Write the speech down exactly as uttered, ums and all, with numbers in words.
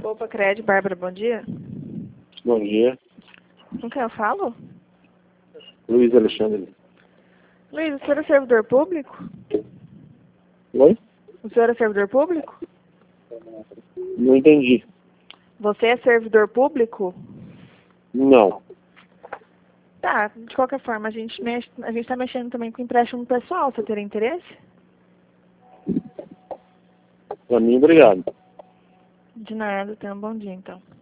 Opa, Cred, Bárbara, bom dia. Bom dia. Com quem eu falo? Luiz Alexandre. Luiz, o senhor é servidor público? Oi? O senhor é servidor público? Não entendi. Você é servidor público? Não. Tá, de qualquer forma, a gente mexe, a gente tá mexendo também com empréstimo pessoal. Você teria interesse? Pra mim, obrigado. De nada, tenha um bom dia então.